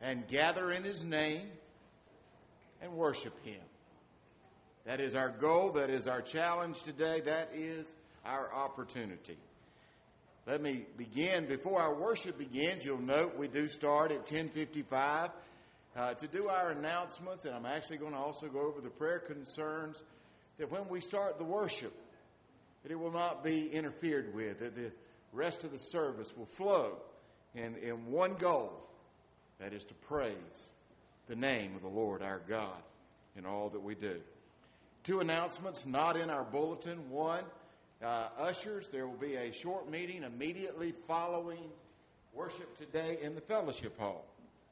and gather in His name and worship Him. That is our goal. That is our challenge today. That is our opportunity. Let me begin. Before our worship begins, you'll note we do start at 10:55 to do our announcements, and I'm actually going to also go over the prayer concerns, that when we start the worship, that it will not be interfered with, that the rest of the service will flow in one goal, that is to praise the name of the Lord our God in all that we do. Two announcements not in our bulletin. One, ushers, there will be a short meeting immediately following worship today in the fellowship hall.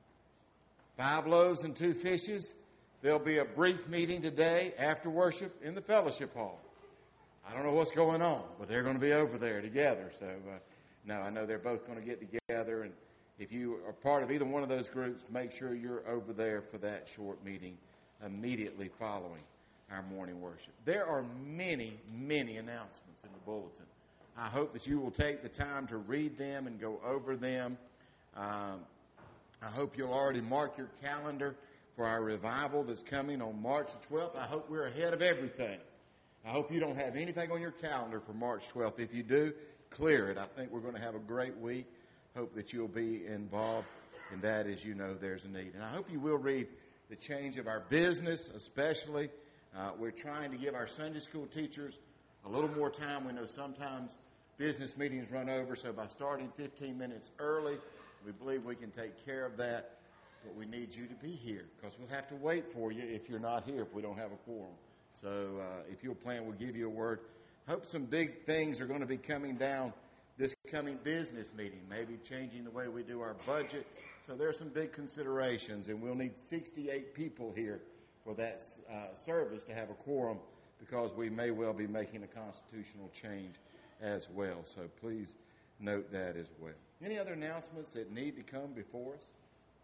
5 loaves and 2 fishes. There'll be a brief meeting today after worship in the fellowship hall. I don't know what's going on, but they're going to be over there together. So, no, I know they're both going to get together. And if you are part of either one of those groups, make sure you're over there for that short meeting immediately following our morning worship. There are many, many announcements in the bulletin. I hope that you will take the time to read them and go over them. I hope you'll already mark your calendar for our revival that's coming on March the 12th. I hope we're ahead of everything. I hope you don't have anything on your calendar for March 12th. If you do, clear it. I think we're going to have a great week. Hope that you'll be involved in that as you know there's a need. And I hope you will read the change of our business, especially. We're trying to give our Sunday school teachers a little more time. We know sometimes business meetings run over, so by starting 15 minutes early, we believe we can take care of that. But we need you to be here because we'll have to wait for you if you're not here, if we don't have a quorum. So if you'll plan, we'll give you a word. Hope some big things are going to be coming down this coming business meeting, maybe changing the way we do our budget. So there are some big considerations, and we'll need 68 people here for that service to have a quorum because we may well be making a constitutional change as well. So please note that as well. Any other announcements that need to come before us?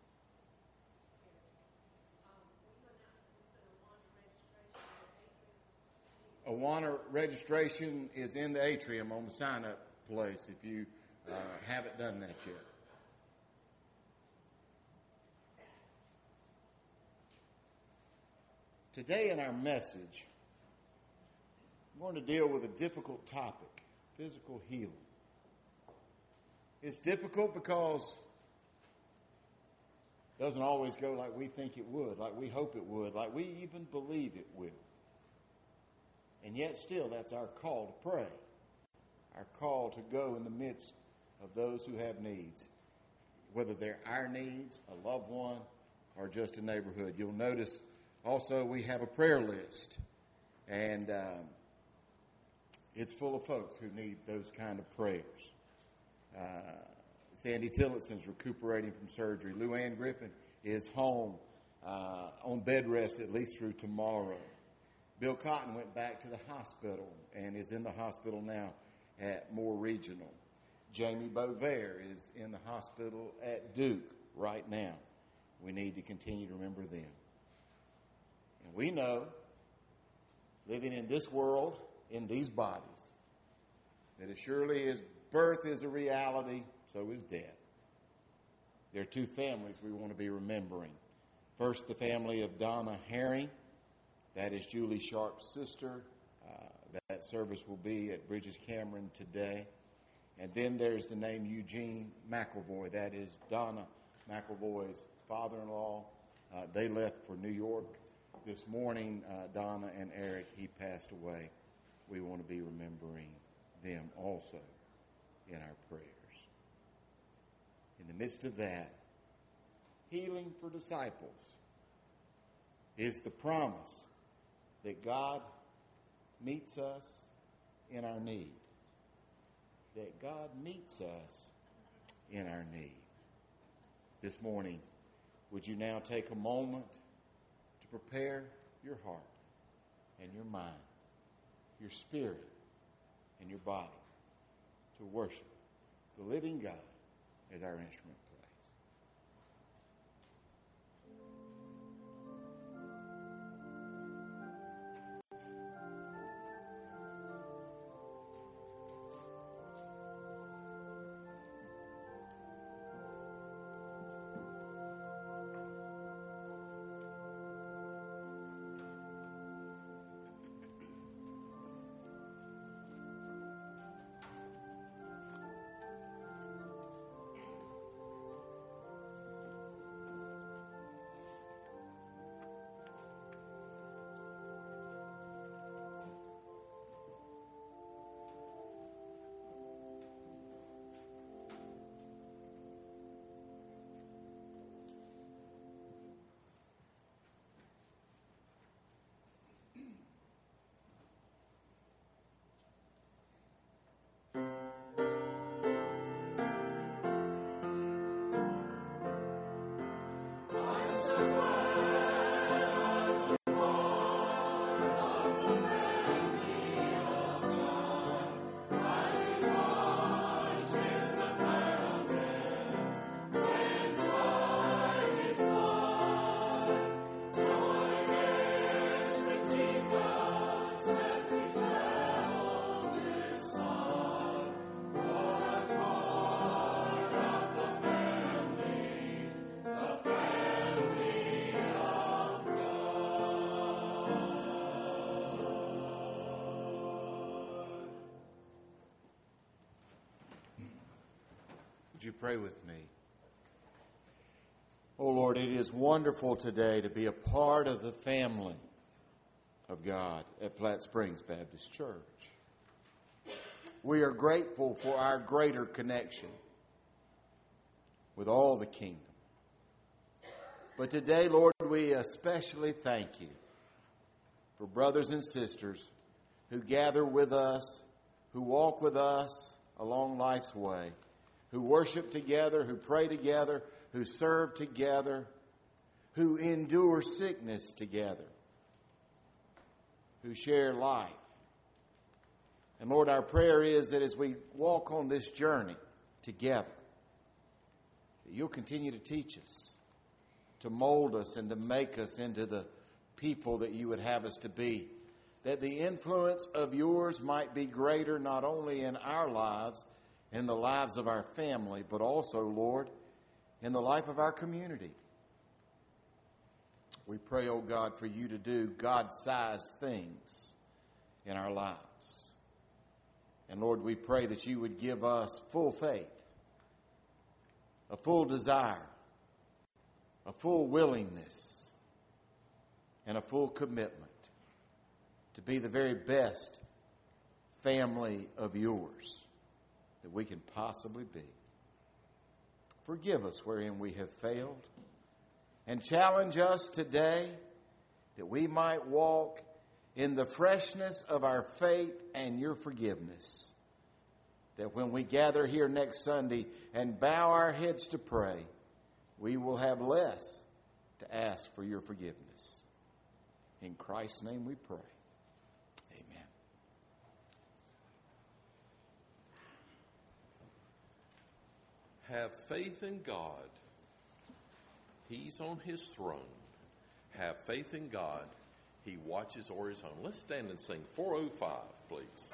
Awana registration is in the atrium on the sign-up place if you haven't done that yet. Today in our message, we're going to deal with a difficult topic, physical healing. It's difficult because it doesn't always go like we think it would, like we hope it would, like we even believe it will. And yet still, that's our call to pray, our call to go in the midst of those who have needs, whether they're our needs, a loved one, or just a neighborhood. You'll notice also we have a prayer list, and it's full of folks who need those kind of prayers. Sandy Tillotson's recuperating from surgery. Lou Ann Griffin is home on bed rest at least through tomorrow. Bill Cotton went back to the hospital and is in the hospital now at Moore Regional. Jamie Bovair is in the hospital at Duke right now. We need to continue to remember them. And we know, living in this world, in these bodies, that as surely as birth is a reality, so is death. There are 2 families we want to be remembering. First, the family of Donna Herring. That is Julie Sharp's sister. That service will be at Bridges Cameron today. And then there's the name Eugene McElvoy. That is Donna McElvoy's father-in-law. They left for New York this morning. Donna and Eric, he passed away. We want to be remembering them also in our prayers. In the midst of that, healing for disciples is the promise that God meets us in our need. That God meets us in our need. This morning, would you now take a moment to prepare your heart and your mind, your spirit and your body to worship the living God as our instrument plays. you pray with me? Oh Lord, it is wonderful today to be a part of the family of God at Flat Springs Baptist Church. We are grateful for our greater connection with all the kingdom. But today, Lord, we especially thank you for brothers and sisters who gather with us, who walk with us along life's way, who worship together, who pray together, who serve together, who endure sickness together, who share life. And Lord, our prayer is that as we walk on this journey together, that you'll continue to teach us, to mold us and to make us into the people that you would have us to be, that the influence of yours might be greater not only in our lives, in the lives of our family, but also, Lord, in the life of our community. We pray, oh God, for you to do God-sized things in our lives. And Lord, we pray that you would give us full faith, a full desire, a full willingness, and a full commitment to be the very best family of yours that we can possibly be. Forgive us wherein we have failed, and challenge us today that we might walk in the freshness of our faith and your forgiveness, that when we gather here next Sunday and bow our heads to pray, we will have less to ask for your forgiveness. In Christ's name we pray. Amen. Have faith in God. He's on his throne. Have faith in God. He watches o'er his own. Let's stand and sing 405, please.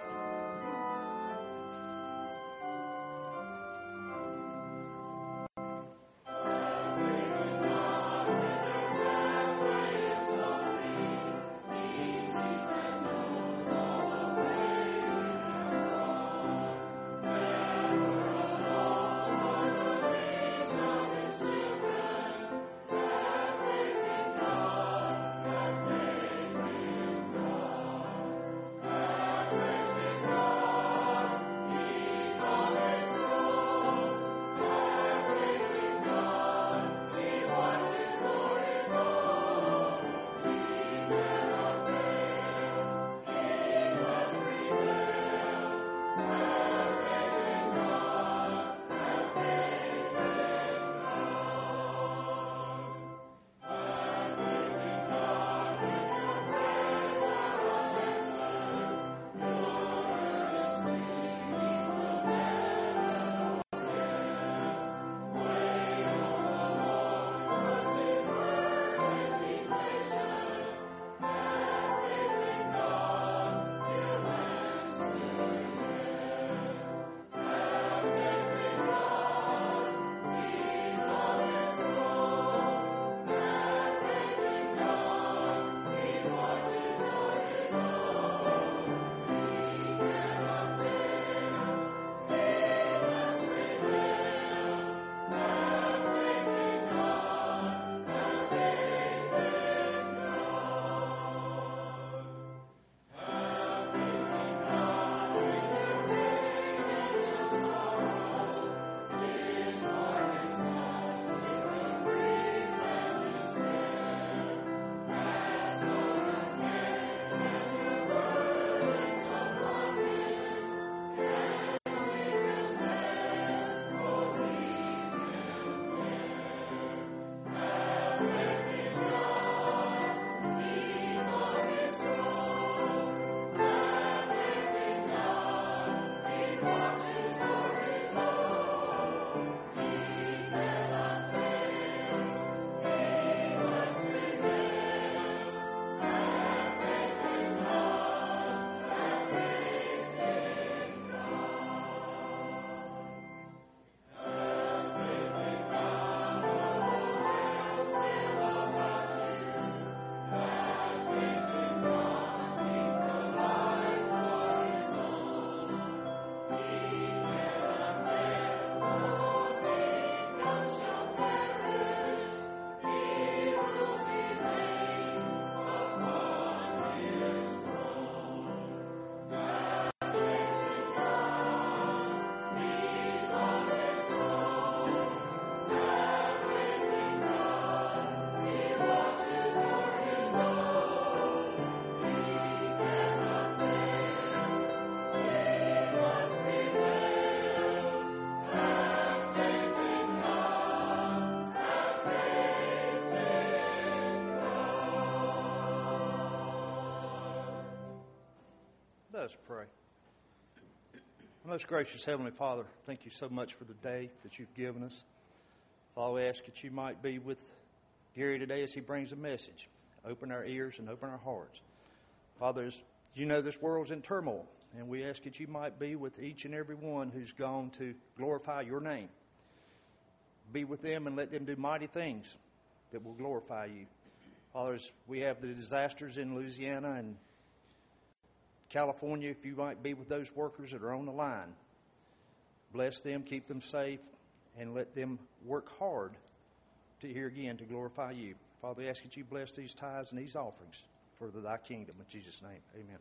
Let us pray. Most gracious Heavenly Father, thank you so much for the day that you've given us. Father, we ask that you might be with Gary today as he brings a message. Open our ears and open our hearts. Father, as you know this world's in turmoil, and we ask that you might be with each and every one who's gone to glorify your name. Be with them and let them do mighty things that will glorify you. Father, as we have the disasters in Louisiana and California, if you might be with those workers that are on the line. Bless them, keep them safe, and let them work hard to here again to glorify you. Father, we ask that you bless these tithes and these offerings for thy kingdom. In Jesus' name, amen.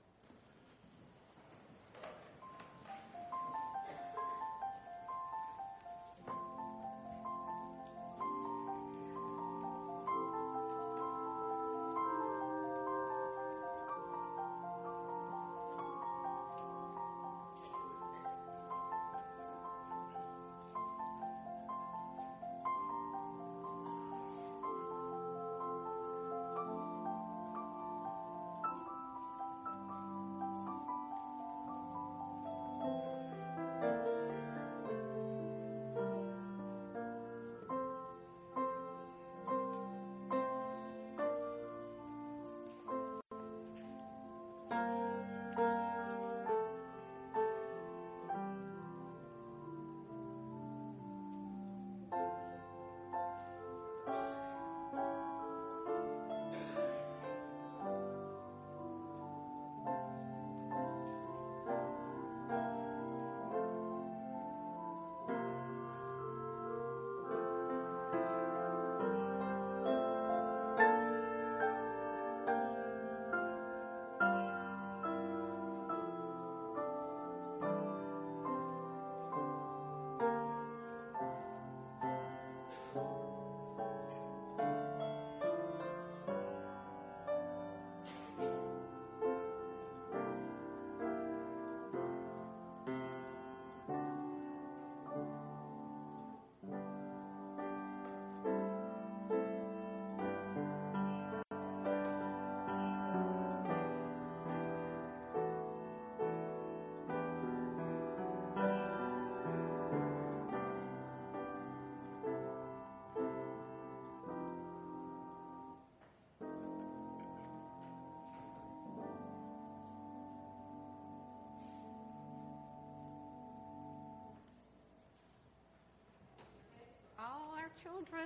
All our children.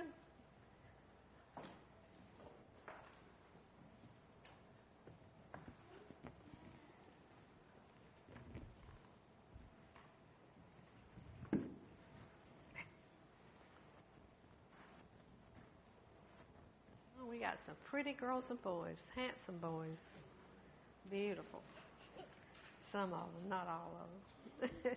Oh, we got some pretty girls and boys, handsome boys. Beautiful. Some of them, not all of them.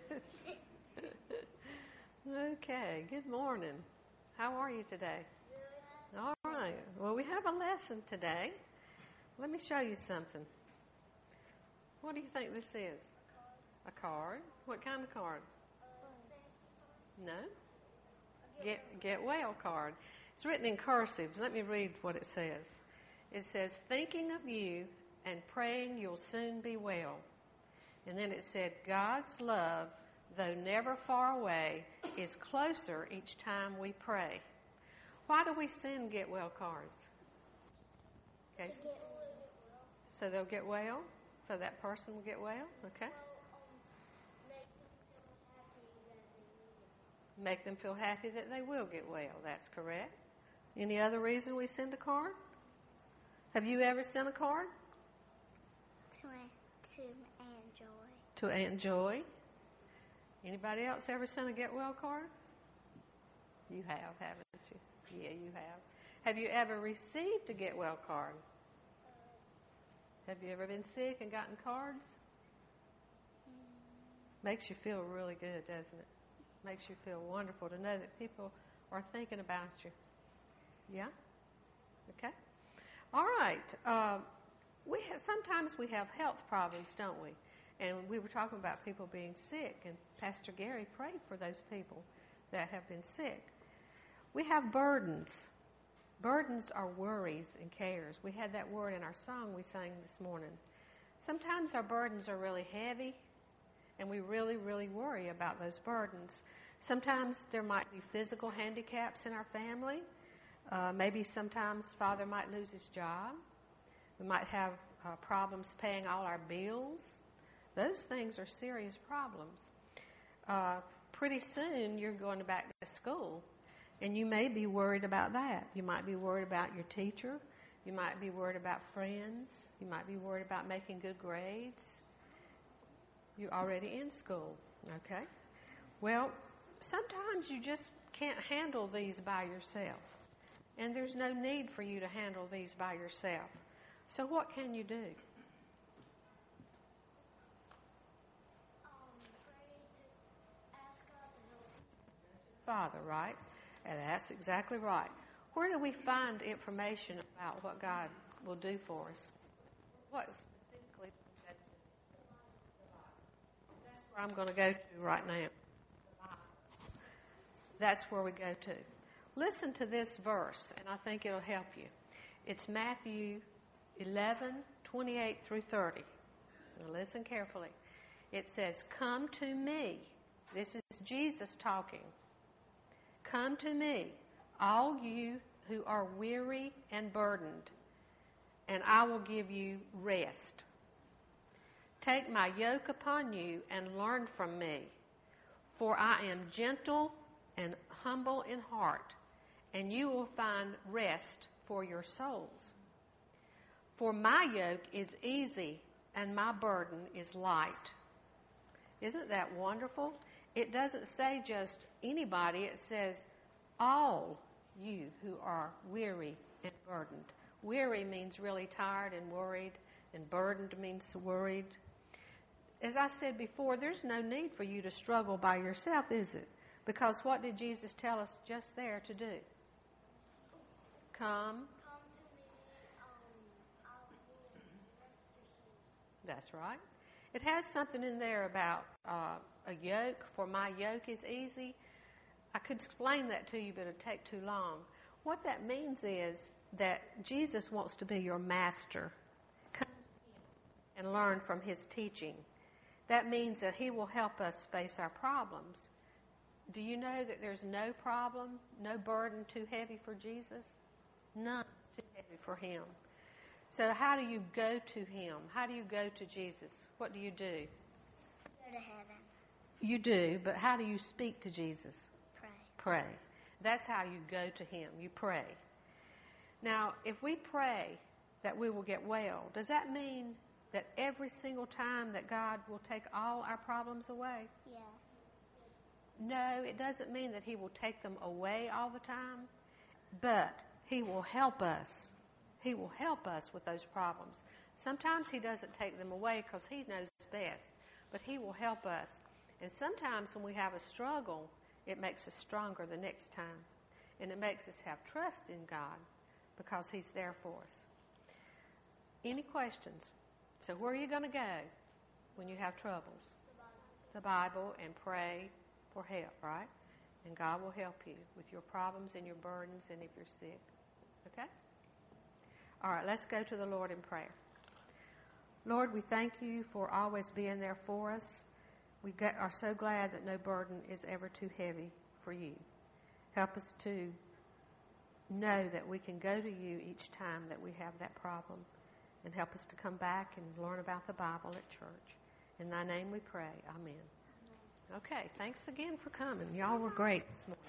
Okay, good morning. How are you today? All right. Well, we have a lesson today. Let me show you something. What do you think this is? A card. What kind of card? No? Get well card. It's written in cursive. Let me read what it says. It says, thinking of you and praying you'll soon be well. And then it said, God's love, though never far away, is closer each time we pray. Why do we send get well cards? Okay. So they'll get well? So that person will get well? Okay. Make them feel happy that they will get well. That's correct. Any other reason we send a card? Have you ever sent a card? To Aunt Joy. To Aunt Joy. Anybody else ever sent a get well card? You have, haven't you? Yeah, you have. Have you ever received a get well card? Have you ever been sick and gotten cards? Makes you feel really good, doesn't it? Makes you feel wonderful to know that people are thinking about you. Yeah? Okay. All right. Sometimes we have health problems, don't we? And we were talking about people being sick, and Pastor Gary prayed for those people that have been sick. We have burdens. Burdens are worries and cares. We had that word in our song we sang this morning. Sometimes our burdens are really heavy, and we really, really worry about those burdens. Sometimes there might be physical handicaps in our family. Maybe sometimes Father might lose his job. We might have problems paying all our bills. Those things are serious problems. Pretty soon you're going back to school, and you may be worried about that. You might be worried about your teacher. You might be worried about friends. You might be worried about making good grades. You're already in school, okay? Well, sometimes you just can't handle these by yourself, and there's no need for you to handle these by yourself. So what can you do? Father, right? And that's exactly right. Where do we find information about what God will do for us? What specifically? That's where I'm going to go to right now. That's where we go to. Listen to this verse, and I think it'll help you. It's Matthew 11:28 through 30. Now listen carefully. It says, "Come to me." This is Jesus talking. "Come to me, all you who are weary and burdened, and I will give you rest. Take my yoke upon you and learn from me, for I am gentle and humble in heart, and you will find rest for your souls. For my yoke is easy and my burden is light." Isn't that wonderful? It doesn't say just anybody. It says all you who are weary and burdened. Weary means really tired and worried, and burdened means worried. As I said before, there's no need for you to struggle by yourself, is it? Because what did Jesus tell us just there to do? Come. Come to me, I will rest your soul. That's right. It has something in there about a yoke. For my yoke is easy. I could explain that to you, but it would take too long. What that means is that Jesus wants to be your master. Come to him and learn from his teaching. That means that he will help us face our problems. Do you know that there's no problem, no burden too heavy for Jesus? None too heavy for him. So how do you go to him? How do you go to Jesus? What do you do? Go to heaven. You do, but how do you speak to Jesus? Pray. Pray. That's how you go to him. You pray. Now, if we pray that we will get well, does that mean that every single time that God will take all our problems away? Yes. No, it doesn't mean that he will take them away all the time, but he will help us. He will help us with those problems. Sometimes he doesn't take them away because he knows best, but he will help us. And sometimes when we have a struggle, it makes us stronger the next time. And it makes us have trust in God because he's there for us. Any questions? So where are you going to go when you have troubles? The Bible, and pray for help, right? And God will help you with your problems and your burdens and if you're sick. Okay? All right, let's go to the Lord in prayer. Lord, we thank you for always being there for us. We are so glad that no burden is ever too heavy for you. Help us to know that we can go to you each time that we have that problem, and help us to come back and learn about the Bible at church. In thy name we pray. Amen. Okay, thanks again for coming. Y'all were great this morning.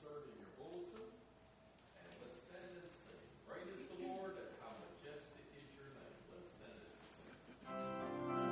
insert in your bulletin. And let's stand and sing. Great is the Lord, and how majestic is your name. Let's stand and sing.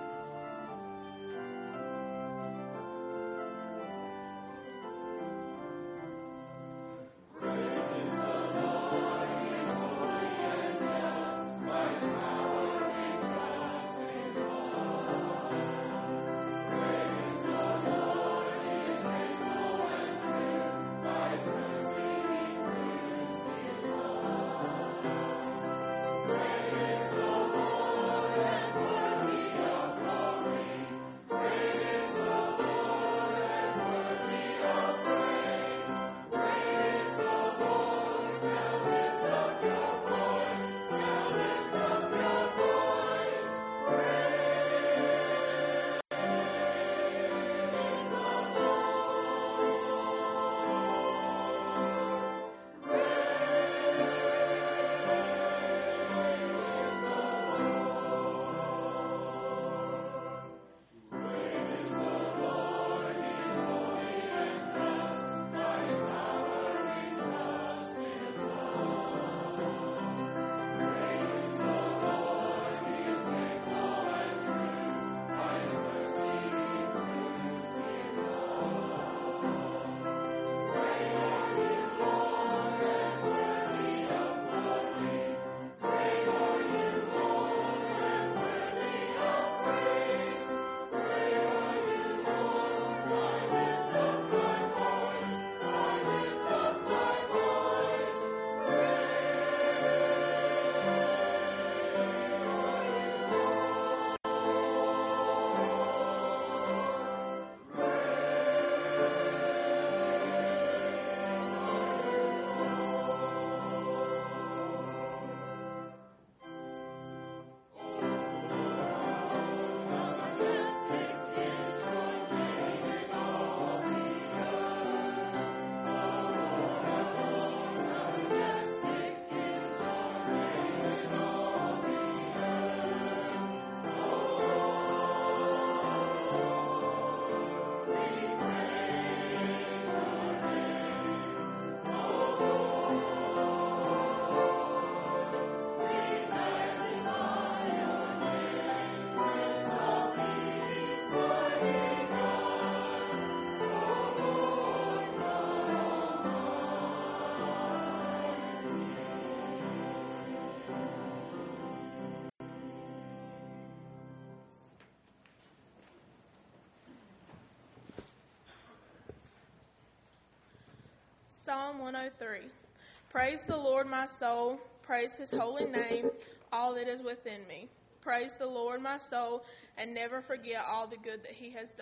Psalm 103. Praise the Lord, my soul. Praise his holy name, all that is within me. Praise the Lord, my soul, and never forget all the good that he has done.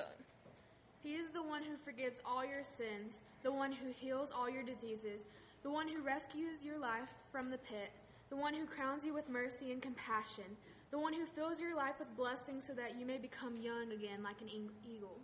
He is the one who forgives all your sins, the one who heals all your diseases, the one who rescues your life from the pit, the one who crowns you with mercy and compassion, the one who fills your life with blessings so that you may become young again like an eagle.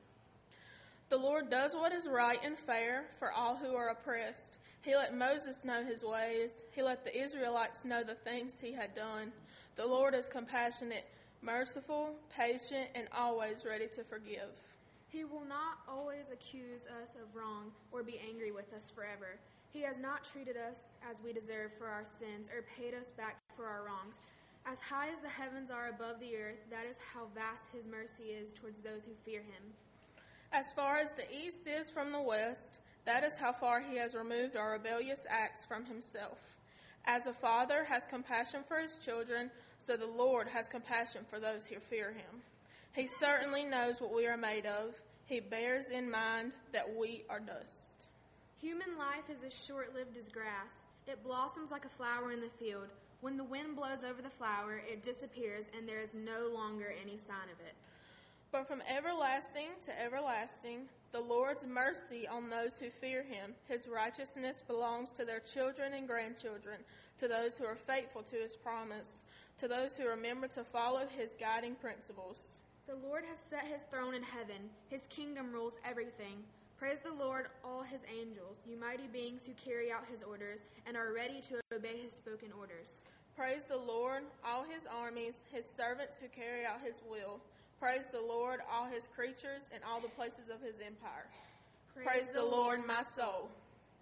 The Lord does what is right and fair for all who are oppressed. He let Moses know his ways. He let the Israelites know the things he had done. The Lord is compassionate, merciful, patient, and always ready to forgive. He will not always accuse us of wrong or be angry with us forever. He has not treated us as we deserve for our sins or paid us back for our wrongs. As high as the heavens are above the earth, that is how vast his mercy is towards those who fear him. As far as the east is from the west, that is how far he has removed our rebellious acts from himself. As a father has compassion for his children, so the Lord has compassion for those who fear him. He certainly knows what we are made of. He bears in mind that we are dust. Human life is as short-lived as grass. It blossoms like a flower in the field. When the wind blows over the flower, it disappears, and there is no longer any sign of it. But from everlasting to everlasting, the Lord's mercy on those who fear him. His righteousness belongs to their children and grandchildren, to those who are faithful to his promise, to those who remember to follow his guiding principles. The Lord has set his throne in heaven. His kingdom rules everything. Praise the Lord, all his angels, you mighty beings who carry out his orders and are ready to obey his spoken orders. Praise the Lord, all his armies, his servants who carry out his will. Praise the Lord, all his creatures, and all the places of his empire. Praise the Lord, my soul.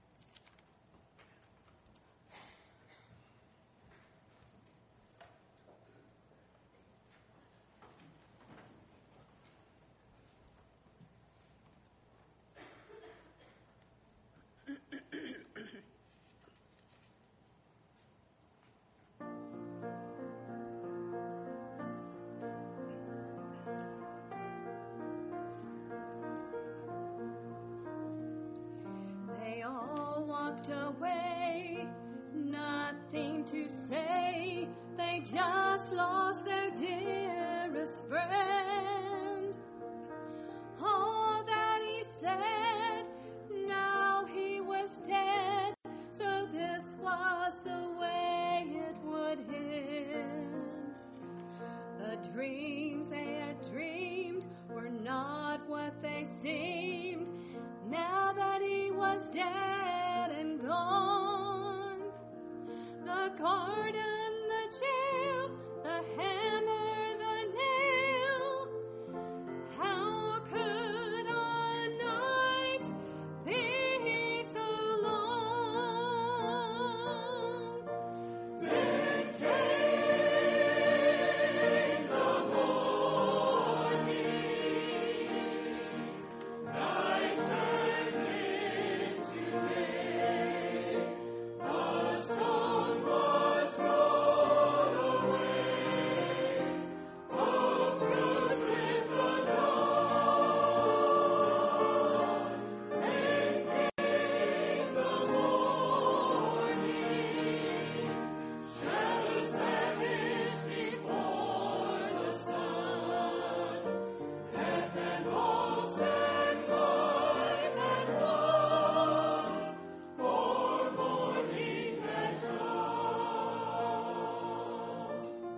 away, nothing to say. They just lost their dearest friend. All that he said, now he was dead, so this was the way it would end. The dreams they had dreamed were not what they seemed, now that he was dead and gone. The garden, the jail, the hammer, the nail, how could a night be so long? Then came the morning, night turned into day, the stone was rolled away, hope rose with the dawn. Then came the morning, shadows vanished before the sun, death and loss and life and wrong, for morning had come.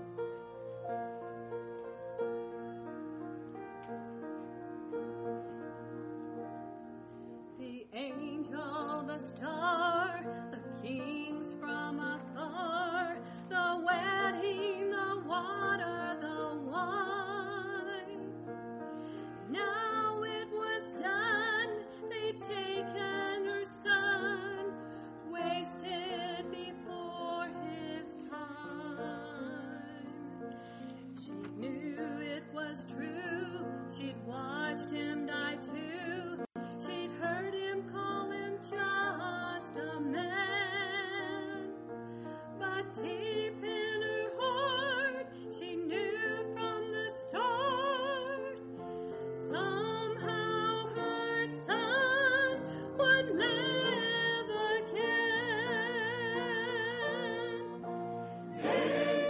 The angel, the star, the kings from afar, the wedding, the water, the wine. Now it was done, they'd taken her son, wasted before his time. She knew it was true, she'd watched him die too. She'd heard him call him just a man. But deep in her heart, she knew from the start, somehow her son would live again. Then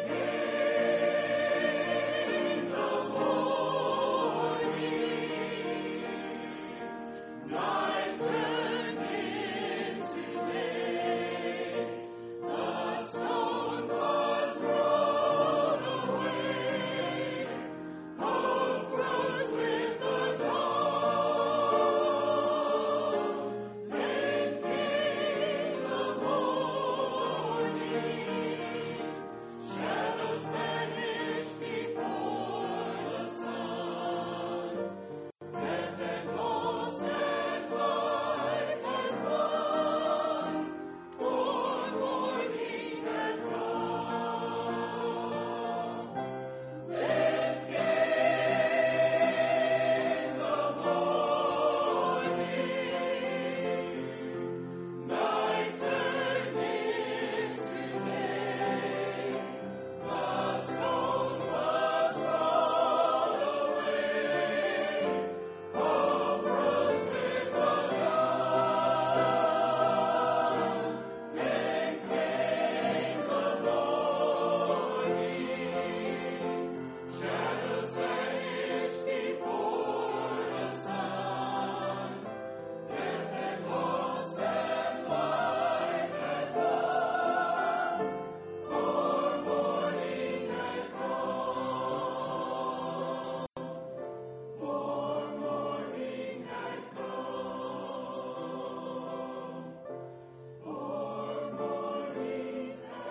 came the morning, night turned into day, the stone was rolled away, hope rose with the dawn. Then came the morning, shadows vanished before the sun, death and loss and life and wrong, for morning had come. Then came the morning, night turned into day, the stone was rolled away, hope rose with the dawn. Then came the morning, shadows vanished before the sun, death and loss and life had won, for morning had come, for morning had come, for morning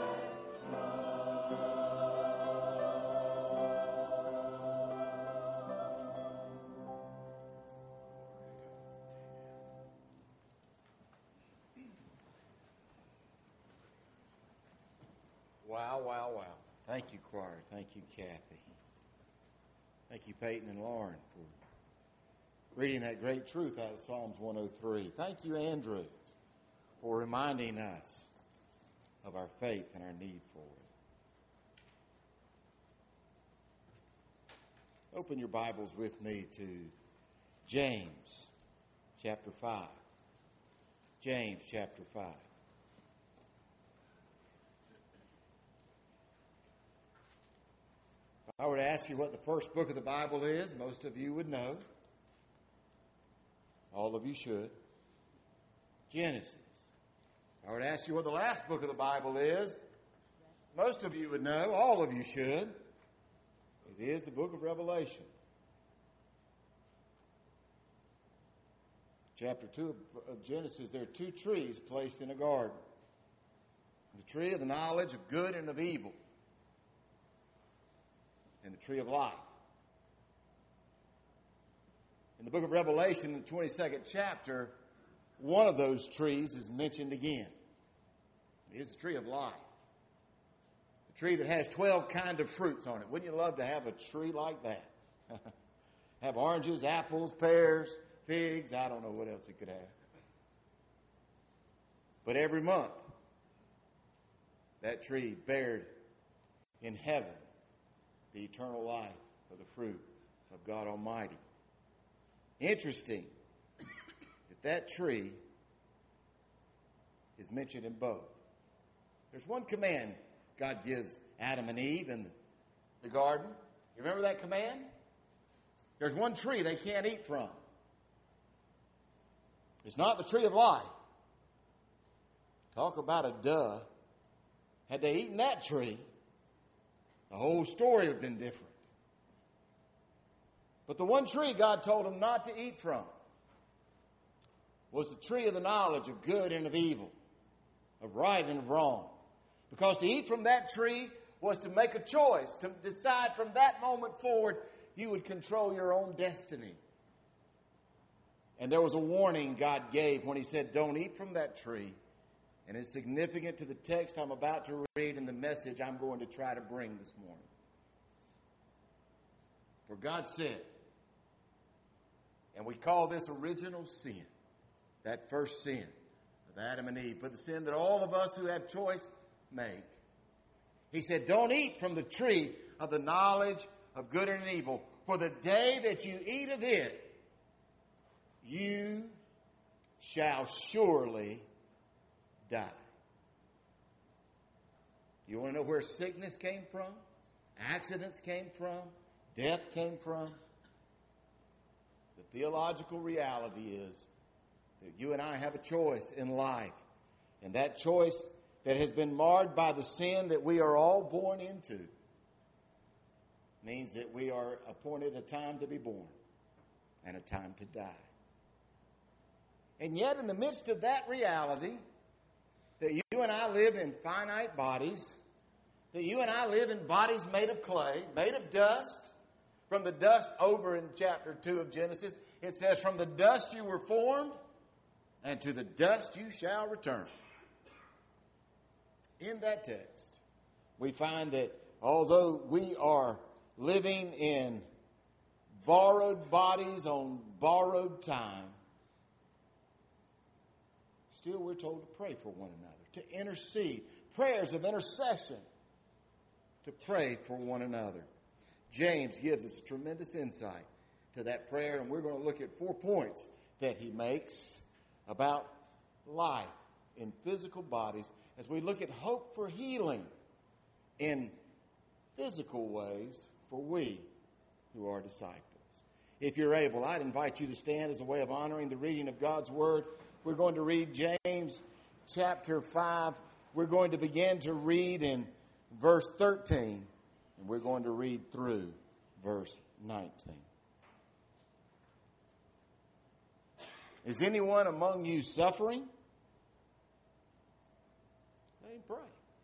Wow, wow, wow. Thank you, choir. Thank you, Kathy. Thank you, Peyton and Lauren, for reading that great truth out of Psalms 103. Thank you, Andrew, for reminding us of our faith and our need for it. Open your Bibles with me to James chapter 5. James chapter 5. I were to ask you what the first book of the Bible is, most of you would know. All of you should. Genesis. If I were to ask you what the last book of the Bible is, most of you would know. All of you should. It is the book of Revelation. Chapter 2 of Genesis, there are two trees placed in a garden. The tree of the knowledge of good and of evil, and the tree of life. In the book of Revelation, in the 22nd chapter, one of those trees is mentioned again. It is the tree of life. The tree that has 12 kinds of fruits on it. Wouldn't you love to have a tree like that? Have oranges, apples, pears, figs, I don't know what else it could have. But every month, that tree bared in heaven the eternal life of the fruit of God Almighty. Interesting that tree is mentioned in both. There's one command God gives Adam and Eve in the garden. You remember that command? There's one tree they can't eat from. It's not the tree of life. Talk about a duh. Had they eaten that tree, the whole story would have been different. But the one tree God told them not to eat from was the tree of the knowledge of good and of evil, of right and of wrong. Because to eat from that tree was to make a choice, to decide from that moment forward you would control your own destiny. And there was a warning God gave when he said, don't eat from that tree. And it's significant to the text I'm about to read and the message I'm going to try to bring this morning. For God said, and we call this original sin, that first sin of Adam and Eve, but the sin that all of us who have choice make. He said, don't eat from the tree of the knowledge of good and evil, for the day that you eat of it, you shall surely die. You want to know where sickness came from? Accidents came from? Death came from? The theological reality is that you and I have a choice in life. And that choice that has been marred by the sin that we are all born into means that we are appointed a time to be born and a time to die. And yet in the midst of that reality, that you and I live in finite bodies, that you and I live in bodies made of clay, made of dust. From the dust over in chapter 2 of Genesis, it says, from the dust you were formed, and to the dust you shall return. In that text, we find that although we are living in borrowed bodies on borrowed time, still we're told to pray for one another, to intercede, prayers of intercession, to pray for one another. James gives us a tremendous insight to that prayer, and we're going to look at 4 points that he makes about life in physical bodies as we look at hope for healing in physical ways for we who are disciples. If you're able, I'd invite you to stand as a way of honoring the reading of God's Word. We're going to read James chapter 5. We're going to begin to read in verse 13. And we're going to read through verse 19. Is anyone among you suffering? Let him pray.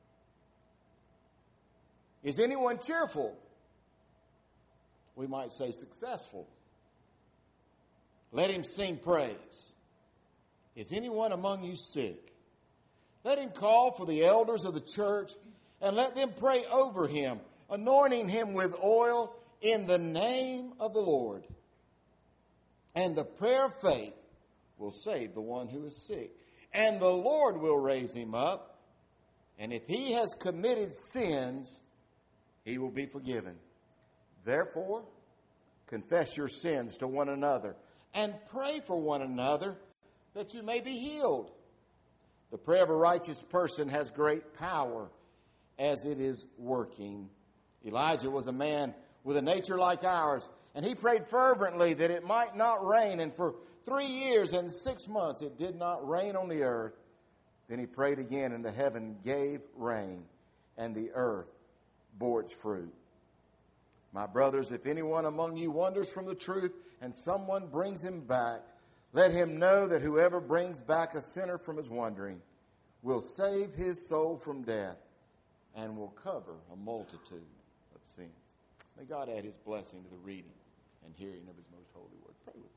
Is anyone cheerful? We might say successful. Let him sing praise. Is anyone among you sick? Let him call for the elders of the church and let them pray over him, anointing him with oil in the name of the Lord. And the prayer of faith will save the one who is sick. And the Lord will raise him up. And if he has committed sins, he will be forgiven. Therefore, confess your sins to one another and pray for one another that you may be healed. The prayer of a righteous person has great power as it is working. Elijah was a man with a nature like ours. And he prayed fervently that it might not rain. And for 3 years and 6 months it did not rain on the earth. Then he prayed again, and the heaven gave rain, and the earth bore its fruit. My brothers, if anyone among you wanders from the truth and someone brings him back, let him know that whoever brings back a sinner from his wandering will save his soul from death and will cover a multitude of sins. May God add his blessing to the reading and hearing of his most holy word. Pray with me.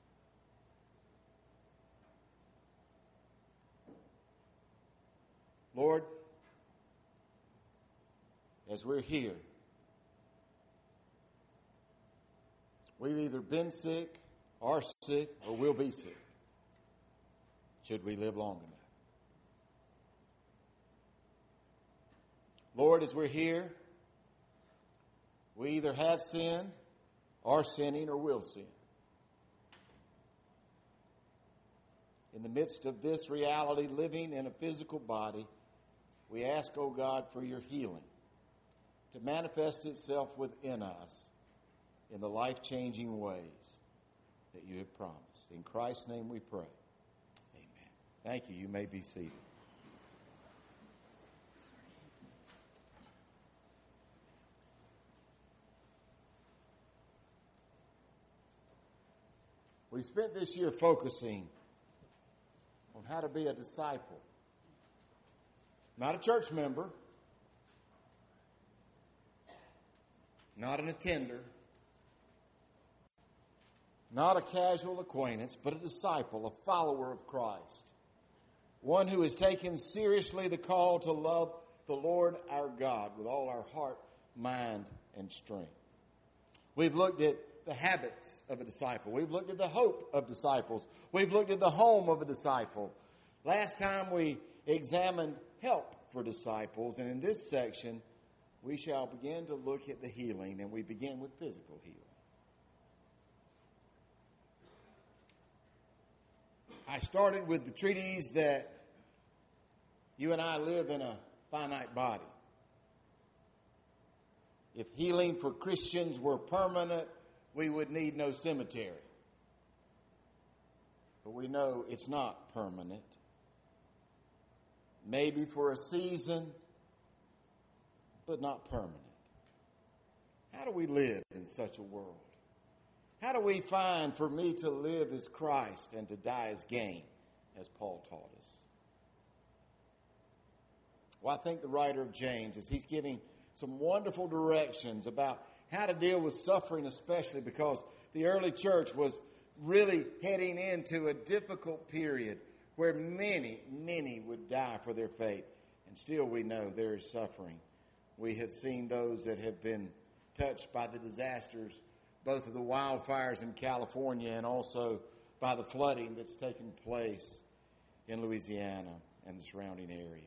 Lord, as we're here, we've either been sick, are sick, or will be sick, should we live long enough. Lord, as we're here, we either have sinned, are sinning, or will sin. In the midst of this reality, living in a physical body, we ask, O God, for your healing to manifest itself within us in the life-changing ways that you have promised. In Christ's name we pray. Amen. Thank you. You may be seated. We spent this year focusing on how to be a disciple. Not a church member, not an attender, not a casual acquaintance, but a disciple, a follower of Christ. One who has taken seriously the call to love the Lord our God with all our heart, mind, and strength. We've looked at the habits of a disciple. We've looked at the hope of disciples. We've looked at the home of a disciple. Last time we examined help for disciples, and in this section we shall begin to look at the healing, and we begin with physical healing. I started with the treatise that you and I live in a finite body. If healing for Christians were permanent, we would need no cemetery. But we know it's not permanent. Maybe for a season, but not permanent. How do we live in such a world? How do we find for me to live as Christ and to die as gain, as Paul taught us? Well, I think the writer of James, as he's giving some wonderful directions about how to deal with suffering, especially because the early church was really heading into a difficult period where many would die for their faith. And still we know there is suffering. We have seen those that have been touched by the disasters, both of the wildfires in California and also by the flooding that's taken place in Louisiana and the surrounding area.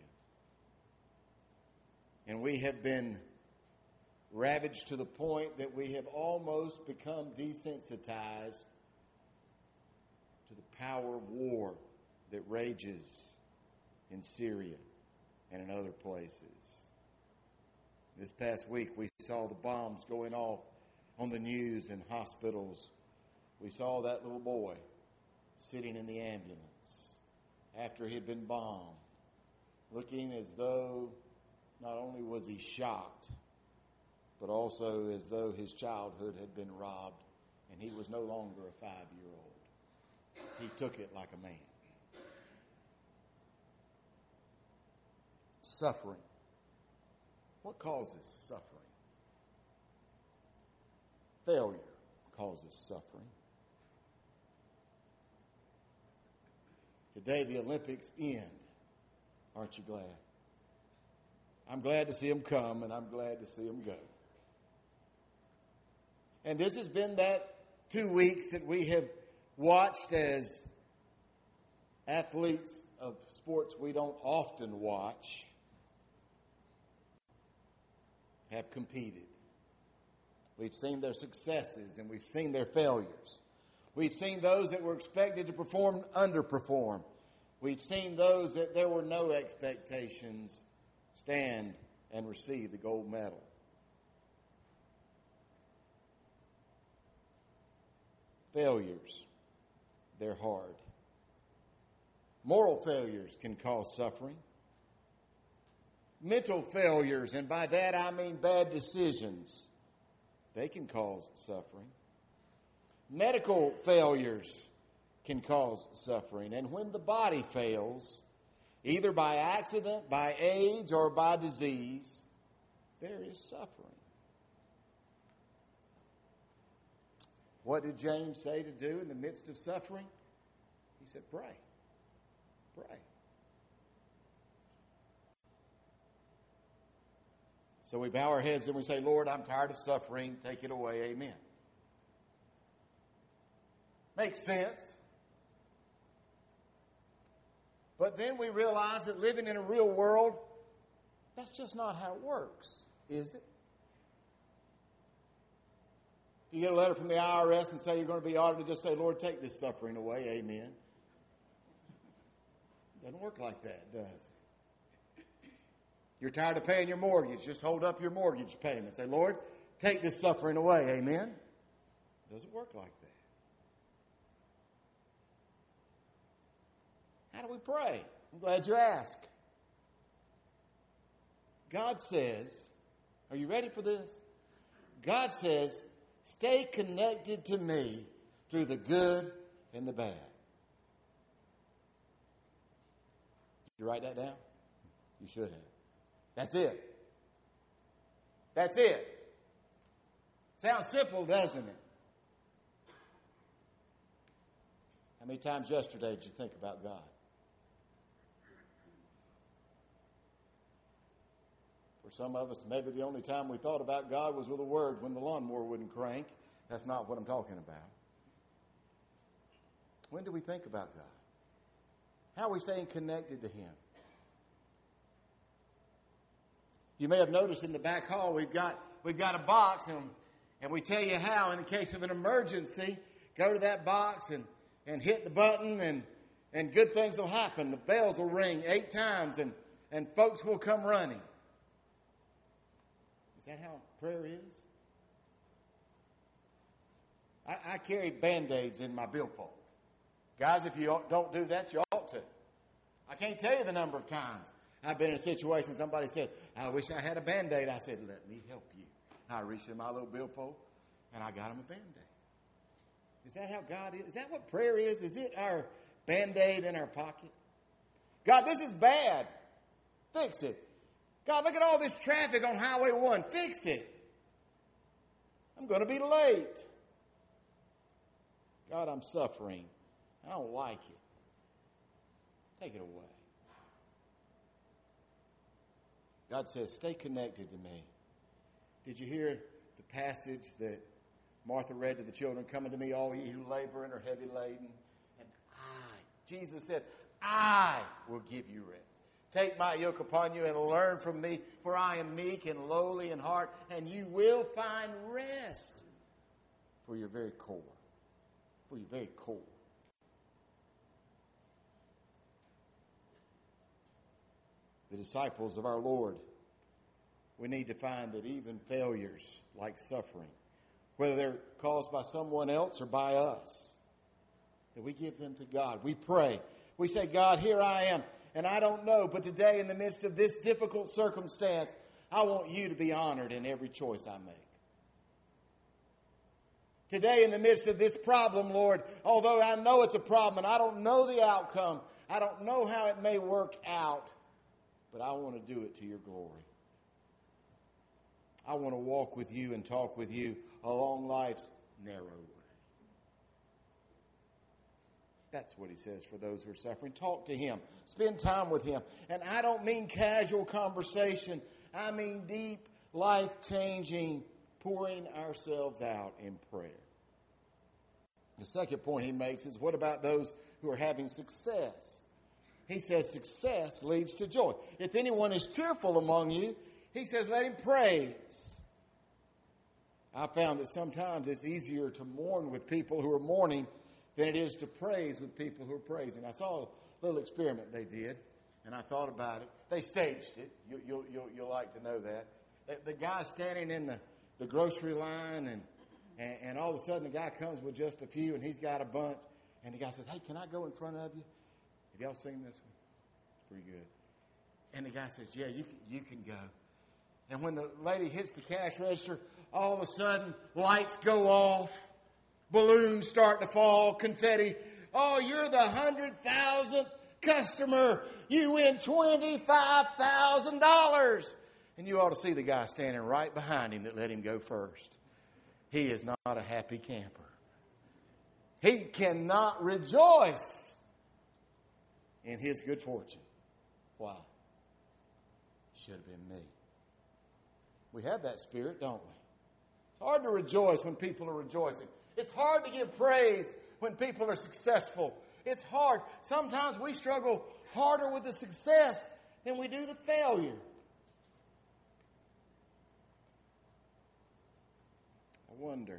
And we have been ravaged to the point that we have almost become desensitized to the power of war that rages in Syria and in other places. This past week we saw the bombs going off on the news in hospitals. We saw that little boy sitting in the ambulance after he had been bombed, looking as though not only was he shocked, but also as though his childhood had been robbed and he was no longer a 5-year-old. He took it like a man. Suffering. What causes suffering? Failure causes suffering. Today the Olympics end. Aren't you glad? I'm glad to see them come, and I'm glad to see them go. And this has been that 2 weeks that we have watched as athletes of sports we don't often watch have competed. We've seen their successes and we've seen their failures. We've seen those that were expected to perform underperform. We've seen those that there were no expectations stand and receive the gold medal. failures, they're hard. Moral failures can cause suffering. Mental failures, and by that I mean bad decisions, they can cause suffering. Medical failures can cause suffering. And when the body fails, either by accident, by age, or by disease, there is suffering. What did James say to do in the midst of suffering? He said, pray. Pray. So we bow our heads and we say, Lord, I'm tired of suffering. Take it away. Amen. Makes sense. But then we realize that living in a real world, that's just not how it works, is it? You get a letter from the IRS and say you're going to be audited, just say, Lord, take this suffering away. Amen. Doesn't work like that, does it? You're tired of paying your mortgage. Just hold up your mortgage payment. Say, Lord, take this suffering away. Amen. Doesn't work like that. How do we pray? I'm glad you asked. God says, are you ready for this? God says, stay connected to me through the good and the bad. Did you write that down? You should have. That's it. That's it. Sounds simple, doesn't it? How many times yesterday did you think about God? For some of us, maybe the only time we thought about God was with a word when the lawnmower wouldn't crank. That's not what I'm talking about. When do we think about God? How are we staying connected to Him? You may have noticed in the back hall we've got a box, and we tell you how, in the case of an emergency, go to that box and hit the button, and good things will happen. The bells will ring 8 times, and folks will come running. Is that how prayer is? I carry Band-Aids in my billfold. Guys, if you don't do that, you ought to. I can't tell you the number of times I've been in a situation somebody said, I wish I had a Band-Aid. I said, let me help you. I reached in my little billfold, and I got him a Band-Aid. Is that how God is? Is that what prayer is? Is it our Band-Aid in our pocket? God, this is bad. Fix it. God, look at all this traffic on Highway 1. Fix it. I'm going to be late. God, I'm suffering. I don't like it. Take it away. God says, stay connected to me. Did you hear the passage that Martha read to the children? Come unto me, all ye who labor and are heavy laden. And Jesus said, I will give you rest. Take my yoke upon you and learn from me, for I am meek and lowly in heart, and you will find rest for your very core. For your very core. The disciples of our Lord, we need to find that even failures like suffering, whether they're caused by someone else or by us, that we give them to God. We pray. We say, God, here I am. And I don't know, but today in the midst of this difficult circumstance, I want you to be honored in every choice I make. Today in the midst of this problem, Lord, although I know it's a problem and I don't know the outcome, I don't know how it may work out, but I want to do it to your glory. I want to walk with you and talk with you along life's narrow way. That's what he says for those who are suffering. Talk to him. Spend time with him. And I don't mean casual conversation. I mean deep, life-changing, pouring ourselves out in prayer. The second point he makes is, what about those who are having success? He says success leads to joy. If anyone is cheerful among you, he says let him praise. I found that sometimes it's easier to mourn with people who are mourning than it is to praise with people who are praising. I saw a little experiment they did, and I thought about it. They staged it. You'll like to know that. The guy standing in the grocery line, And all of a sudden the guy comes with just a few, and he's got a bunch. And the guy says, hey, can I go in front of you? Have y'all seen this one? It's pretty good. And the guy says, yeah, you can go. And when the lady hits the cash register, all of a sudden lights go off, balloons start to fall, confetti. Oh, you're the 100,000th customer. You win $25,000. And you ought to see the guy standing right behind him that let him go first. He is not a happy camper. He cannot rejoice in his good fortune. Why? Should have been me. We have that spirit, don't we? It's hard to rejoice when people are rejoicing. It's hard to give praise when people are successful. It's hard. Sometimes we struggle harder with the success than we do the failure. I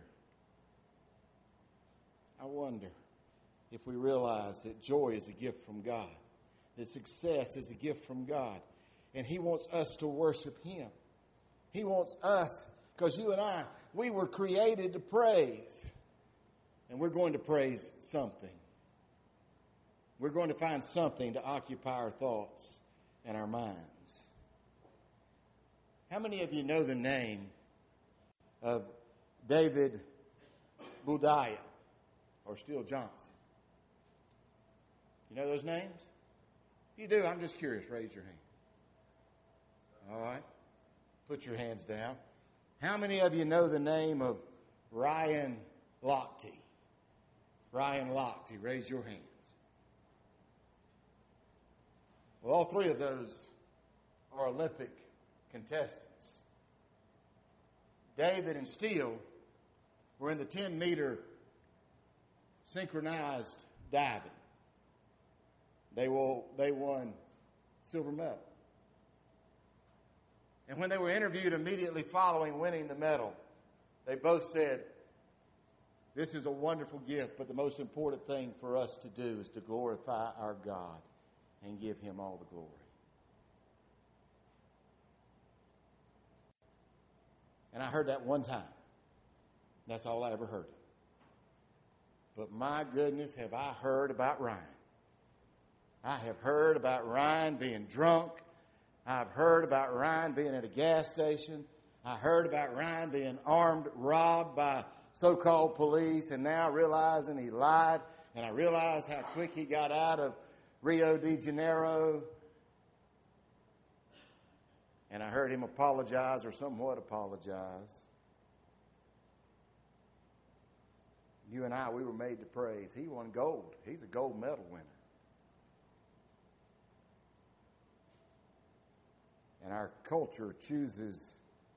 wonder if we realize that joy is a gift from God, that success is a gift from God, and He wants us to worship Him. He wants us, because you and I, we were created to praise, and we're going to praise something. We're going to find something to occupy our thoughts and our minds. How many of you know the name of David Budaya or Steele Johnson? You know those names? If you do, I'm just curious. Raise your hand. All right. Put your hands down. How many of you know the name of Ryan Lochte? Ryan Lochte. Raise your hands. Well, all three of those are Olympic contestants. David and Steele were in the 10-meter synchronized diving. They won silver medal. And when they were interviewed immediately following winning the medal, they both said, this is a wonderful gift, but the most important thing for us to do is to glorify our God and give Him all the glory. And I heard that one time. That's all I ever heard. But my goodness, have I heard about Ryan. I have heard about Ryan being drunk. I've heard about Ryan being at a gas station. I heard about Ryan being armed, robbed by so-called police, and now realizing he lied. And I realize how quick he got out of Rio de Janeiro. And I heard him apologize, or somewhat apologize. You and I, we were made to praise. He won gold. He's a gold medal winner. And our culture chooses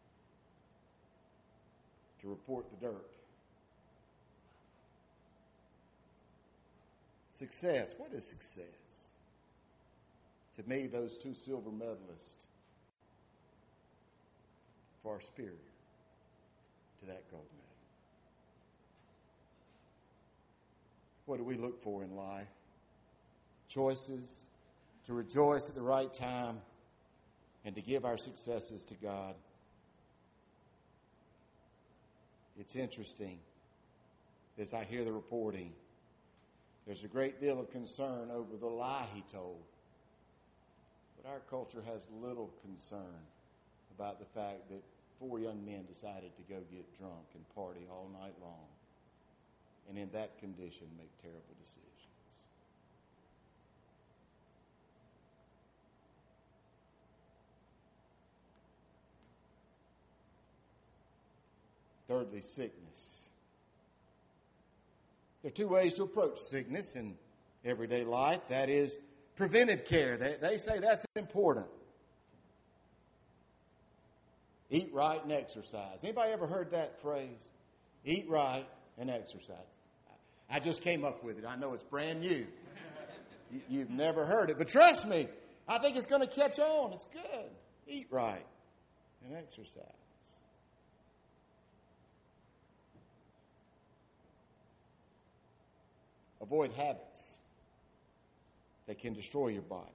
to report the dirt. Success. What is success? To me, those two silver medalists far superior to that gold medal. What do we look for in life? Choices, to rejoice at the right time, and to give our successes to God. It's interesting, as I hear the reporting, there's a great deal of concern over the lie he told. But our culture has little concern about the fact that 4 young men decided to go get drunk and party all night long, and in that condition make terrible decisions. Thirdly, sickness. There are two ways to approach sickness in everyday life. That is preventive care. They say that's important. Eat right and exercise. Anybody ever heard that phrase? Eat right and exercise. I just came up with it. I know it's brand new. You've never heard it. But trust me, I think it's going to catch on. It's good. Eat right and exercise. Avoid habits that can destroy your body.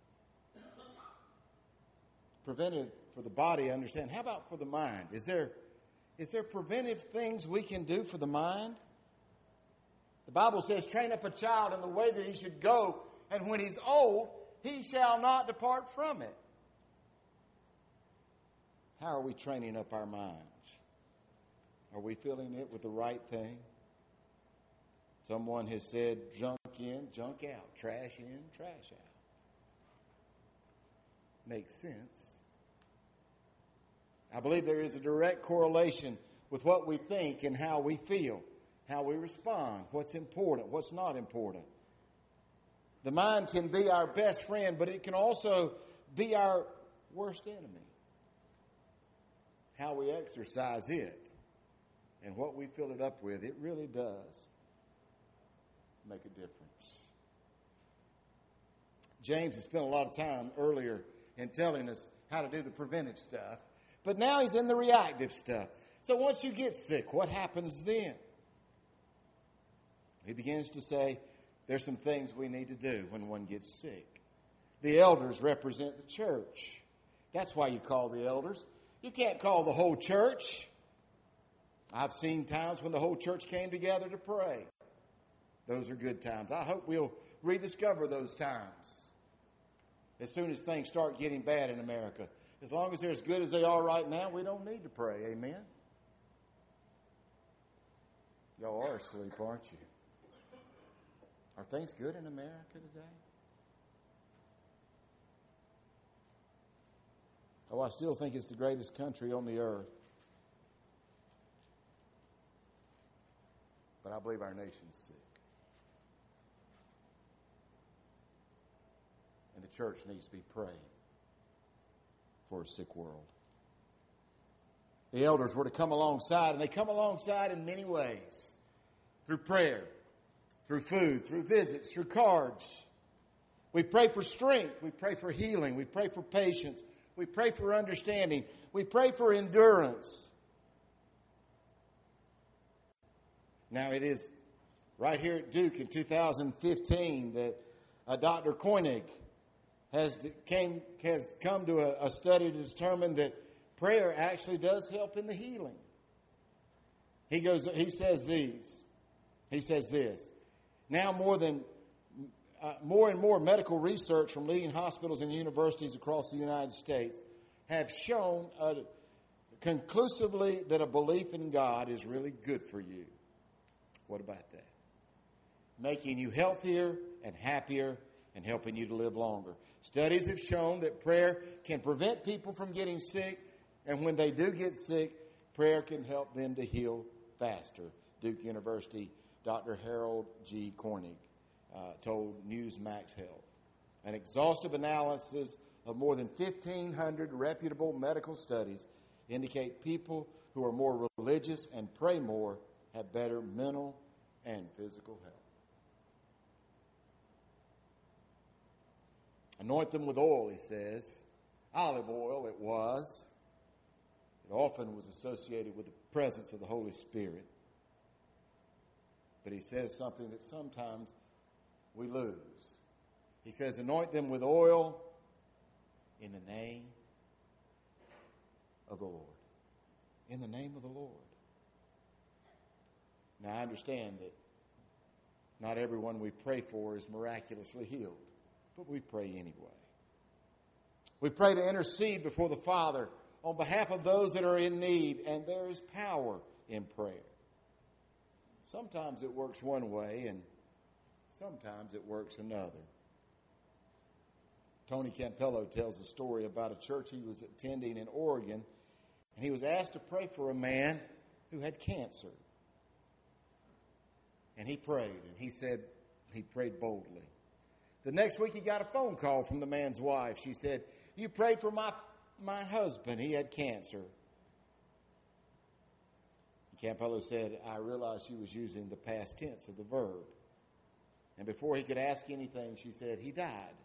Preventive for the body, understand. How about for the mind? Is there Is there preventive things we can do for the mind? The Bible says, train up a child in the way that he should go, and when he's old, he shall not depart from it. How are we training up our minds? Are we filling it with the right thing? Someone has said, junk in, junk out. Trash in, trash out. Makes sense. I believe there is a direct correlation with what we think and how we feel, how we respond, what's important, what's not important. The mind can be our best friend, but it can also be our worst enemy. How we exercise it and what we fill it up with, it really does make a difference. James has spent a lot of time earlier in telling us how to do the preventive stuff, but now he's in the reactive stuff. So once you get sick, what happens then? He begins to say there's some things we need to do when one gets sick. The elders represent the church. That's why you call the elders. You can't call the whole church. I've seen times when the whole church came together to pray. Those are good times. I hope we'll rediscover those times as soon as things start getting bad in America. As long as they're as good as they are right now, we don't need to pray. Amen? Y'all are asleep, aren't you? Are things good in America today? Oh, I still think it's the greatest country on the earth. But I believe our nation's sick. And the church needs to be praying for a sick world. The elders were to come alongside, and they come alongside in many ways. Through prayer, through food, through visits, through cards. We pray for strength. We pray for healing. We pray for patience. We pray for understanding. We pray for endurance. Now it is right here at Duke in 2015 that Dr. Koenig has come to a study to determine that prayer actually does help in the healing. He says this. Now more and more medical research from leading hospitals and universities across the United States have shown conclusively that a belief in God is really good for you. What about that? Making you healthier and happier and helping you to live longer. Studies have shown that prayer can prevent people from getting sick, and when they do get sick, prayer can help them to heal faster. Duke University, Dr. Harold G. Koenig told Newsmax Health. An exhaustive analysis of more than 1,500 reputable medical studies indicate people who are more religious and pray more have better mental and physical health. Anoint them with oil, he says. Olive oil it was. It often was associated with the presence of the Holy Spirit. But he says something that sometimes we lose. He says, anoint them with oil in the name of the Lord. In the name of the Lord. Now, I understand that not everyone we pray for is miraculously healed, but we pray anyway. We pray to intercede before the Father on behalf of those that are in need, and there is power in prayer. Sometimes it works one way, and sometimes it works another. Tony Campello tells a story about a church he was attending in Oregon, and he was asked to pray for a man who had cancer. And he prayed, and he said he prayed boldly. The next week he got a phone call from the man's wife. She said, you prayed for my husband. He had cancer. Campello said, I realized she was using the past tense of the verb. And before he could ask anything, she said, he died.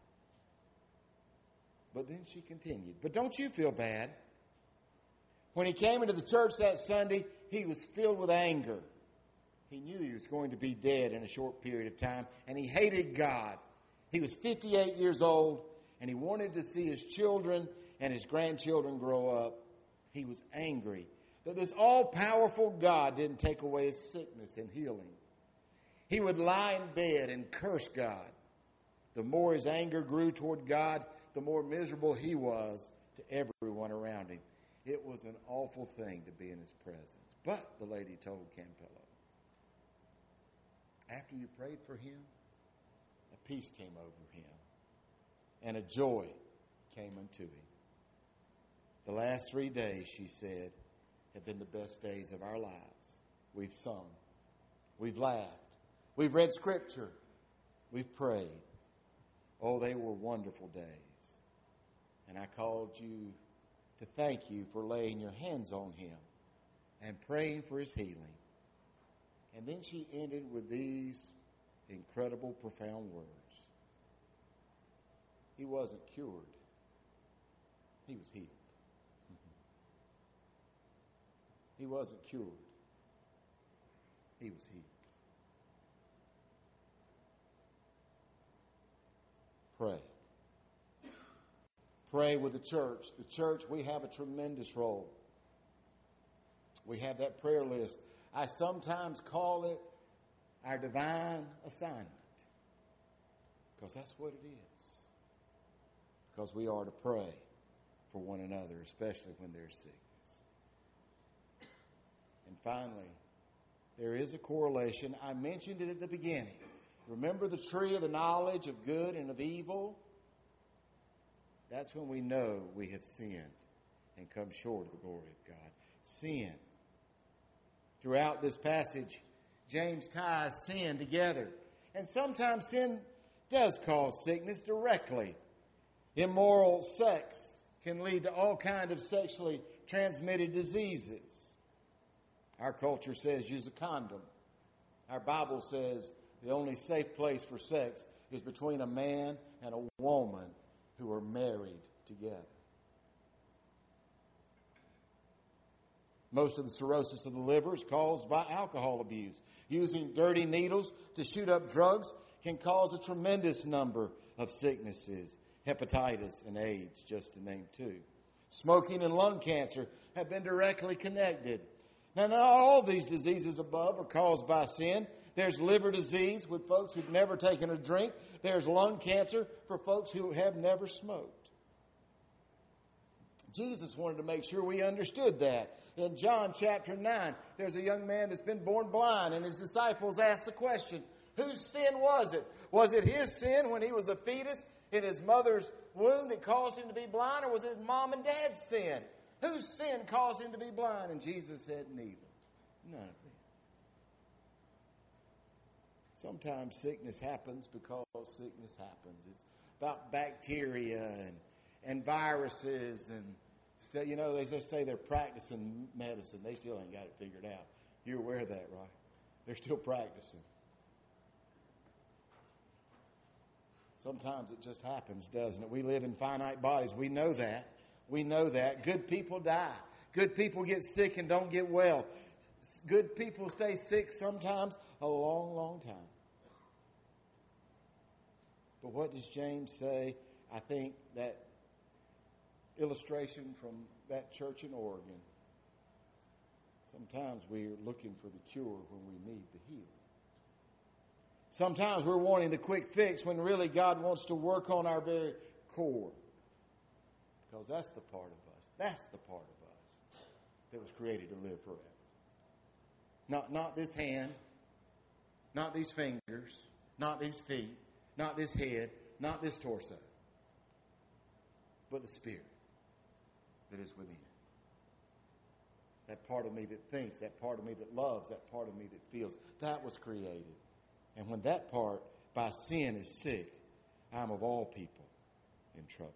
But then she continued, but don't you feel bad? When he came into the church that Sunday, he was filled with anger. He knew he was going to be dead in a short period of time, and he hated God. He was 58 years old, and he wanted to see his children and his grandchildren grow up. He was angry. that this all-powerful God didn't take away his sickness and healing. He would lie in bed and curse God. The more his anger grew toward God, the more miserable he was to everyone around him. It was an awful thing to be in his presence. But, the lady told Campello, after you prayed for him, a peace came over him, and a joy came unto him. The last 3 days, she said, have been the best days of our lives. We've sung. We've laughed. We've read Scripture. We've prayed. Oh, they were wonderful days. And I called you to thank you for laying your hands on him and praying for his healing. And then she ended with these incredible, profound words. He wasn't cured. He was healed. He wasn't cured. He was healed. Pray. Pray with the church. The church, we have a tremendous role. We have that prayer list. I sometimes call it our divine assignment, because that's what it is. Because we are to pray for one another, especially when there's sickness. And finally, there is a correlation. I mentioned it at the beginning. Remember the tree of the knowledge of good and of evil? That's when we know we have sinned and come short of the glory of God. Sin. Throughout this passage, James ties sin together. And sometimes sin does cause sickness directly. Immoral sex can lead to all kinds of sexually transmitted diseases. Our culture says use a condom. Our Bible says the only safe place for sex is between a man and a woman who are married together. Most of the cirrhosis of the liver is caused by alcohol abuse. Using dirty needles to shoot up drugs can cause a tremendous number of sicknesses, hepatitis and AIDS, just to name two. Smoking and lung cancer have been directly connected. Now, not all these diseases above are caused by sin. There's liver disease with folks who've never taken a drink. There's lung cancer for folks who have never smoked. Jesus wanted to make sure we understood that. In John chapter 9, there's a young man that's been born blind, and his disciples asked the question, whose sin was it? Was it his sin when he was a fetus in his mother's womb that caused him to be blind, or was it mom and dad's sin? Whose sin caused him to be blind? And Jesus said, neither. None of them. Sometimes sickness happens because sickness happens. It's about bacteria and viruses and still, you know, they just say they're practicing medicine. They still ain't got it figured out. You're aware of that, right? They're still practicing. Sometimes it just happens, doesn't it? We live in finite bodies. We know that. We know that. Good people die. Good people get sick and don't get well. Good people stay sick sometimes a long, long time. But what does James say? I think that illustration from that church in Oregon. Sometimes we're looking for the cure when we need the healing. Sometimes we're wanting the quick fix when really God wants to work on our very core. Because that's the part of us. That's the part of us that was created to live forever. Not this hand, not these fingers, not these feet, not this head, not this torso, but the spirit that is within. That part of me that thinks, that part of me that loves, that part of me that feels, that was created. And when that part by sin is sick, I'm of all people in trouble.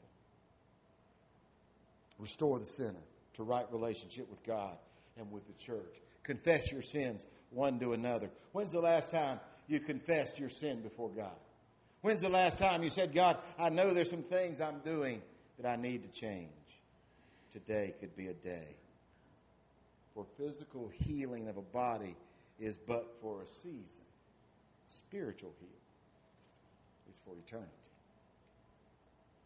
Restore the sinner to right relationship with God and with the church. Confess your sins one to another. When's the last time you confessed your sin before God? When's the last time you said, God, I know there's some things I'm doing that I need to change? Today could be a day. For physical healing of a body is but for a season. Spiritual healing is for eternity.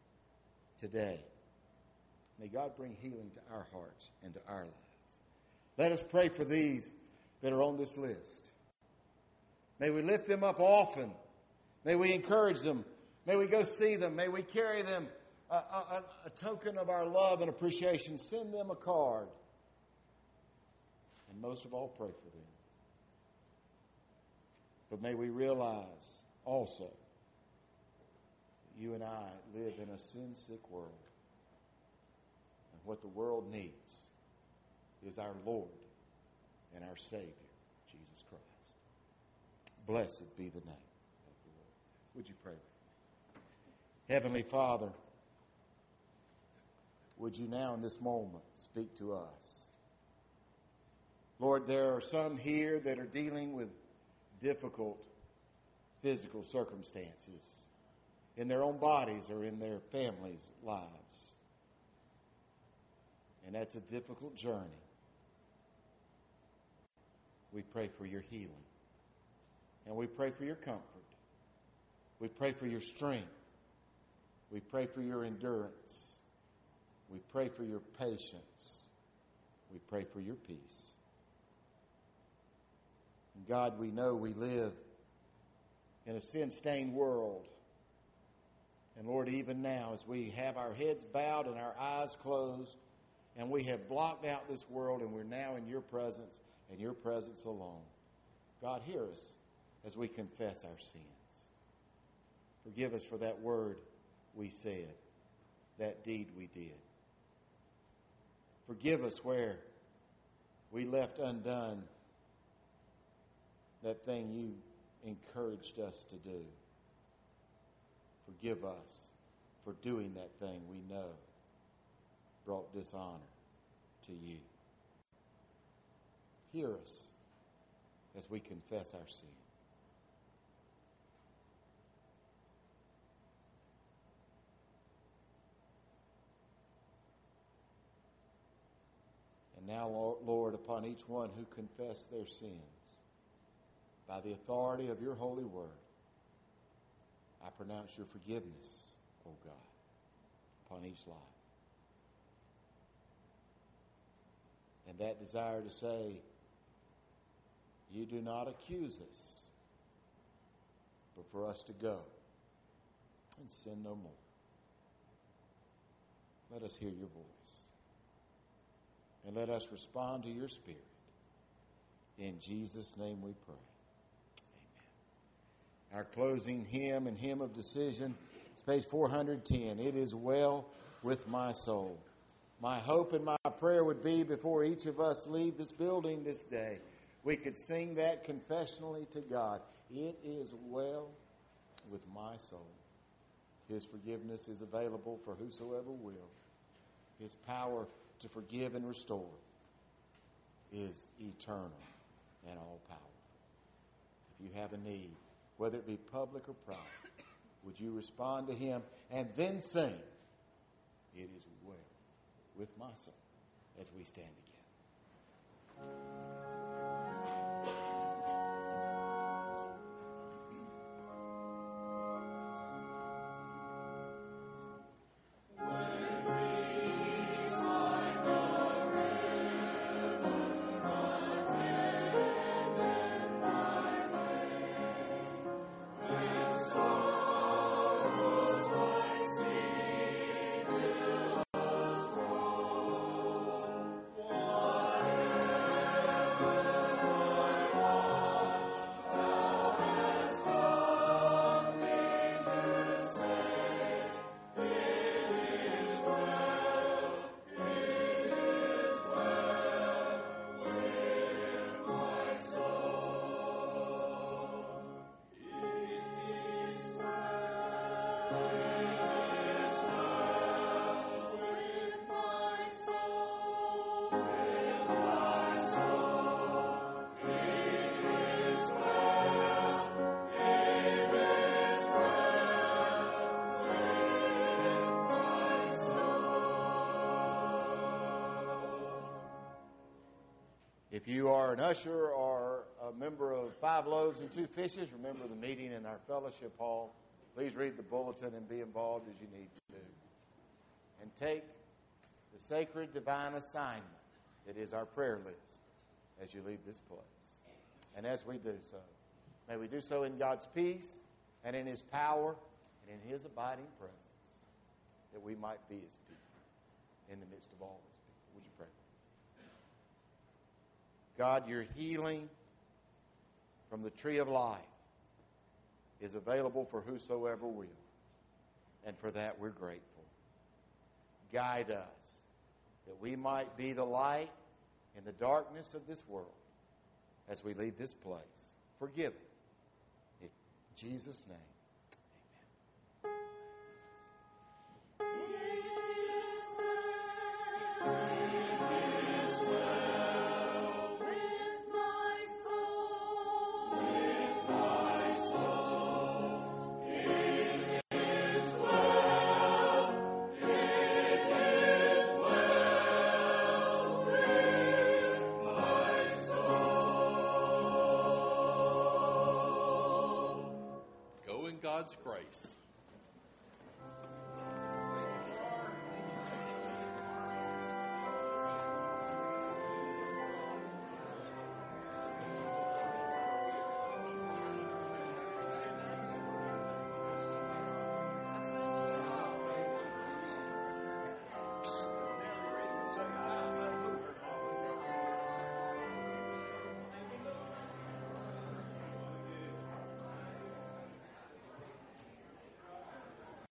Today, may God bring healing to our hearts and to our lives. Let us pray for these that are on this list. May we lift them up often. May we encourage them. May we go see them. May we carry them a token of our love and appreciation. Send them a card. And most of all, pray for them. But may we realize also that you and I live in a sin-sick world. And what the world needs is our Lord and our Savior, Jesus Christ. Blessed be the name of the Lord. Would you pray with me? Heavenly Father, would you now in this moment speak to us? Lord, there are some here that are dealing with difficult physical circumstances in their own bodies or in their families' lives. And that's a difficult journey. We pray for your healing. And we pray for your comfort. We pray for your strength. We pray for your endurance. We pray for your patience. We pray for your peace. And God, we know we live in a sin-stained world. And Lord, even now, as we have our heads bowed and our eyes closed, and we have blocked out this world, and we're now in your presence and your presence alone. God, hear us as we confess our sins. Forgive us for that word we said, that deed we did. Forgive us where we left undone that thing you encouraged us to do. Forgive us for doing that thing we know brought dishonor to you. Hear us as we confess our sin. And now, Lord, upon each one who confessed their sins, by the authority of your holy word, I pronounce your forgiveness, O God, upon each life. And that desire to say, you do not accuse us, but for us to go and sin no more. Let us hear your voice. And let us respond to your Spirit. In Jesus' name we pray. Amen. Our closing hymn and hymn of decision is page 410. It is well with my soul. My hope and my prayer would be before each of us leave this building this day, we could sing that confessionally to God. It is well with my soul. His forgiveness is available for whosoever will. His power to forgive and restore is eternal and all-powerful. If you have a need, whether it be public or private, would you respond to him and then sing, it is well with my soul, as we stand together. If you are an usher or a member of 5 Loaves and 2 Fishes, remember the meeting in our fellowship hall. Please read the bulletin and be involved as you need to. And take the sacred divine assignment that is our prayer list as you leave this place. And as we do so, may we do so in God's peace and in His power and in His abiding presence, that we might be His people in the midst of all His people. Would you pray? God, your healing from the tree of life is available for whosoever will. And for that we're grateful. Guide us that we might be the light in the darkness of this world as we leave this place. Forgive it. In Jesus' name. God's grace.